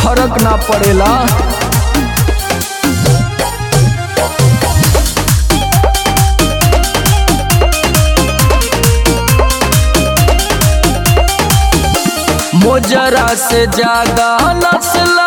फर्क ना पड़ेला। मोजरा से ज्यादा नस्ला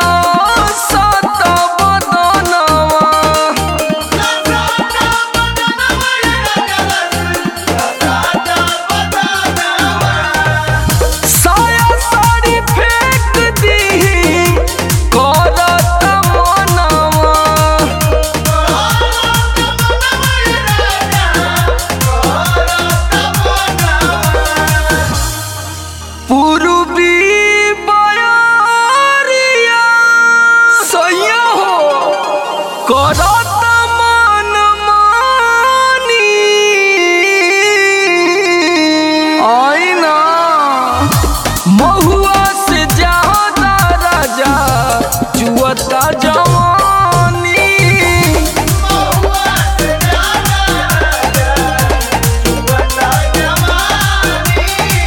महुआ से ज्यादा राजा जुअता जवानी। महुआ से ज्यादा राजा जुअता जवानी।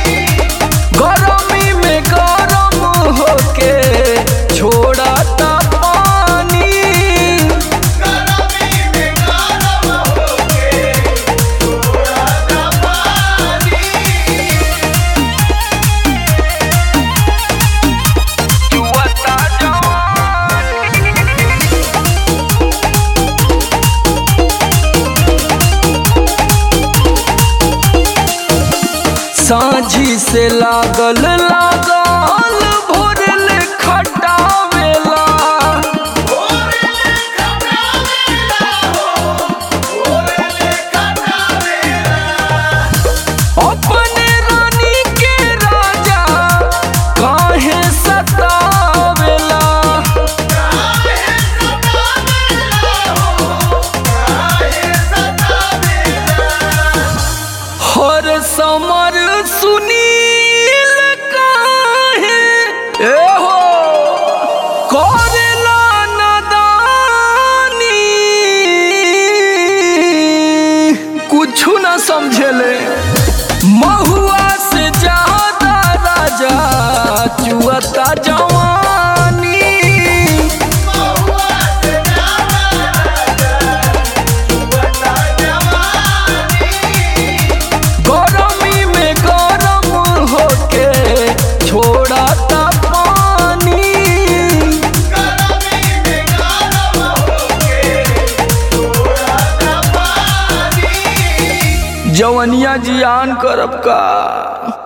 गरमी में गरम होके छोड़ता पानी। गरमी में गरम होके छोड़ता पानी। सांझी से लागल भोरल खटावेला। अपने रानी के राजा काहे सतावेला। हर समर सुनील काहे एहो करेला नादानी। कुछु ना समझेले। महुआ से ज्यादा राजा जुअता जवानी। जवनिया जियान करब का।